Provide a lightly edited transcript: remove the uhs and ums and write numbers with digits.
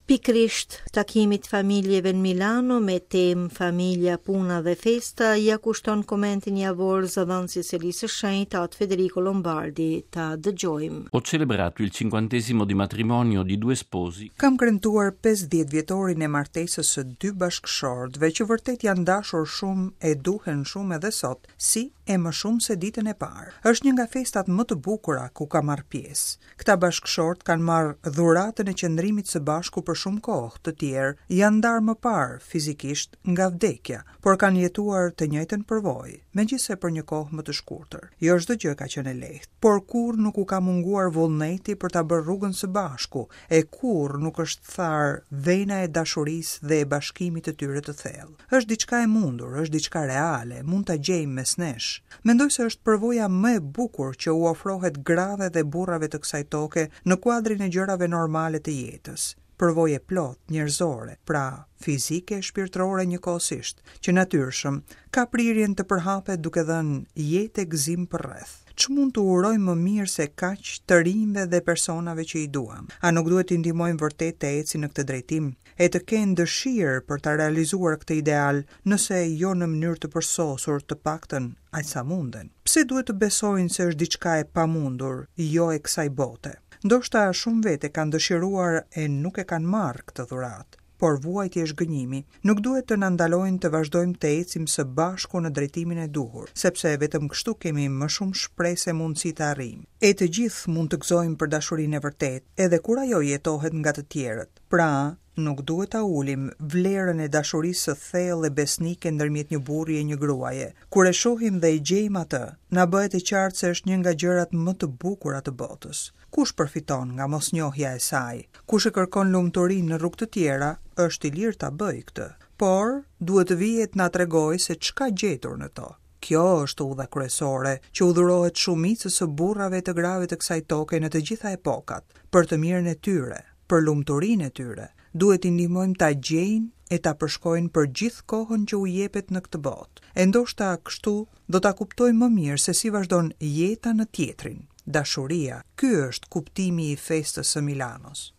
Pikrisht takimit familjeve në Milano me temë familja, puna dhe festa ja kushton komentin javor zëdhënësis Elisë Shenjtë atë Federico Lombardi. Ta dëgjojmë. Ho celebrato il 50° di matrimonio di due sposi. Kam kremtuar 50 vjetorin e martesës së dy bashkëshortëve që vërtet janë dashur shumë e duhen shumë edhe sot, si e më shumë se ditën e parë. Është një nga festat më të bukura ku ka marrë pjesë. Këta bashkëshort kanë marrë dhuratën e qëndrimit së bashku për shumë kohë, të tjerë janë ndarë më parë fizikisht nga vdekja, por kanë jetuar të njëjtën përvojë, megjithëse për një kohë më të shkurtër. Jo çdo gjë ka qenë e lehtë, por kurrë nuk u ka munguar vullneti për ta bërë rrugën së bashku, e kurrë nuk është tharë vena e dashurisë dhe e bashkimit të tyre të thellë. Është diçka e mundur, është diçka reale, mund ta gjejmë mes nesh. Mendoj se është përvoja më e bukur që u ofrohet grave dhe burrave të kësaj toke në kuadrin e gjërave normale të jetës. Përvoje plot, njerëzore, pra fizike e shpirtërore njëkohësisht, që natyrshëm ka prirjen të përhapet duke dhënë jetë e gëzim përreth. Ç'mund të urojmë më mirë se kaq të rinjve dhe personave që i duam? A nuk duhet t'i ndihmojmë vërtet të ecin në këtë drejtim e të kenë dëshirë për ta realizuar këtë ideal, nëse jo në mënyrë të përsosur, të paktën aq sa munden? Pse duhet të besojnë se është diçka e pamundur, jo e kësaj bote? Ndoshta shumë vete kanë dëshiruar e nuk e kanë marrë këtë dhuratë, por vuajtja është gënjimi. Nuk duhet të na ndalojnë të vazhdojmë të ecim së bashku në drejtimin e duhur, sepse vetëm kështu kemi më shumë shpresë e mundësi të arrijmë. E të gjithë mund të gëzojmë për dashurinë e vërtetë, edhe kur ajo jetohet nga të tjerët. Pra, nuk duhet ta ulim vlerën e dashurisë së thellë e besnike ndërmjet një burri e një gruaje. Kur e shohim dhe e gjejmë atë, na bëhet e qartë se është një nga gjërat më të bukura të botës. Kush përfiton nga mosnjohja e saj? Kush e kërkon lumturinë në rrugë të tjera, është i lirë ta bëjë këtë, por duhet të vijë të na tregojë se ç'ka gjetur në to. Kjo është udha kryesore që udhërohet shumicës së burrave të grave të kësaj toke në të gjitha epokat, për të mirën e tyre, për lumturinë e tyre. Duhet i ndihmojmë ta gjejnë e ta përshkojnë për gjithë kohën që u jepet në këtë botë. E ndoshta kështu do ta kuptojmë më mirë se si vazhdon jeta në tjetrin. Dashuria, ky është kuptimi i festës së Milanos.